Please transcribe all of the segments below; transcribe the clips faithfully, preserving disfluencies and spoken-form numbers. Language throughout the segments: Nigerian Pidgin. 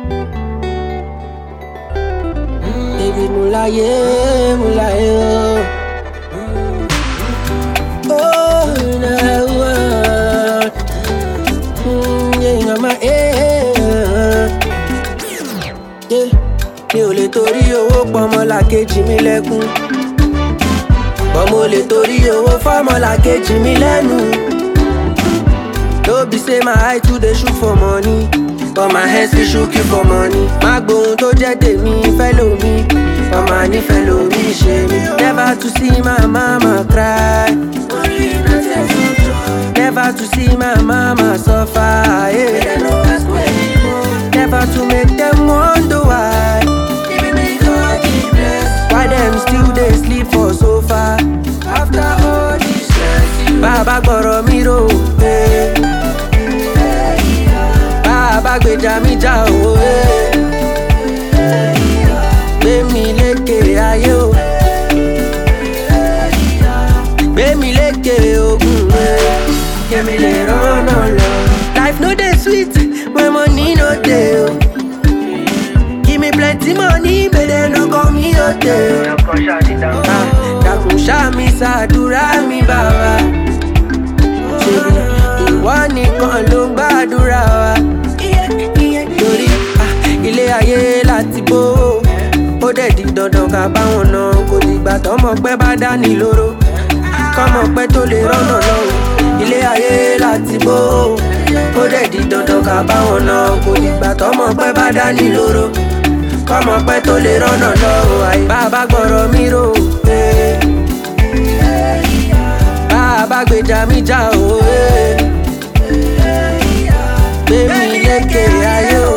David Moulaye, Moulaye, oh. Oh, now, mm, yeah, I'm a, yeah. Yeah. Mi ò lè torí owó pọmọlàkejì mi lẹ́kún, but mo lè torí owó fọmọlàkejì mi lẹ́nu. No be say my eye too dey shoot for money, but my head still shook you for money. Má gbóhun tó jẹ́ tèmi fẹ́lò mi, ọmọ ní fẹ́lò mi ṣe mi. Never to see my mama cry, never to see my mama suffer, yeah. Never to make them wonder why, why them still dey sleep for sofa after all this stress. Baba gbọ́rọ̀ mi rò, eh. Baba gbèjà mi jà o, eh. Gbé mi lékè ayé o, gbé mi lékè ogun, eh. Kémi lè rọ́nà lọ. Life no dey sweet when money no dey o. Give me plenty money, but they no call me a day. Ah, dákun ṣá mi ṣàdúrà mi bàbá. Ṣebí ìwọ nìkan ló ń gbàdúrà wa. Torí ah, ilé ayé láti bó, ó dẹ̀ di dandan ká bá wọn ná. Kò dìgbà tọ́mọ pẹ́ bá dání lóró, kọ́mọ pẹ́ tó lè rọ́nà lọ́wọ́. Ilé ayé láti bó, ó dẹ̀ di dandan ká bá wọn ná. Kò dìgbà tọ́mọ pẹ́ bá dání lóró, kọ́mọ pẹ́ tó lè rọ́nà lọ́wọ́. Àyè bàbá gbọ́rọ̀ mi rò, eh. Bàbá gbèjà mi jà o, eh. Gbé mi lékè ayé o,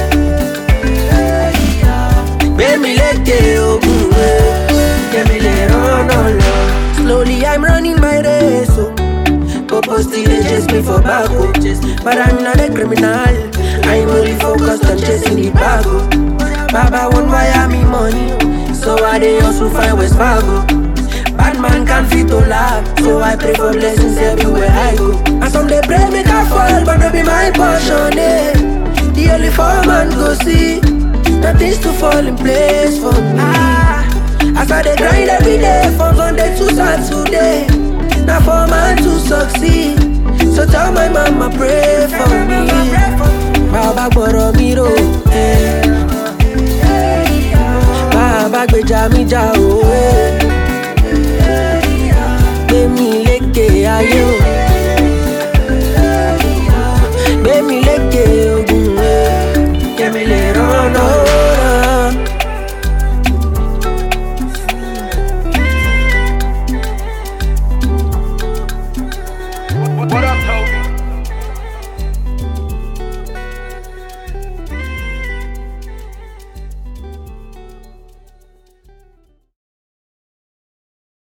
gbé mi lékè ogun, eh. Kémi lè rọ́nà lọ. Slowly I'm running my race, oh. Purpose still dey chase me for back, oh. But I'm not a criminal, I'm only focused on chasing the bag, oh. Baba won't wire me money, so I dey hustle find West Fargo. Bad man can't fit to laugh, so I pray for blessings everywhere I go. And some dey pray make I fall, but no be my portion, eh. The only four man go see, nothing's to fall in place for me. As I dey grind every day, from Sunday to Saturday, now for man to succeed. So tell my mama pray for me.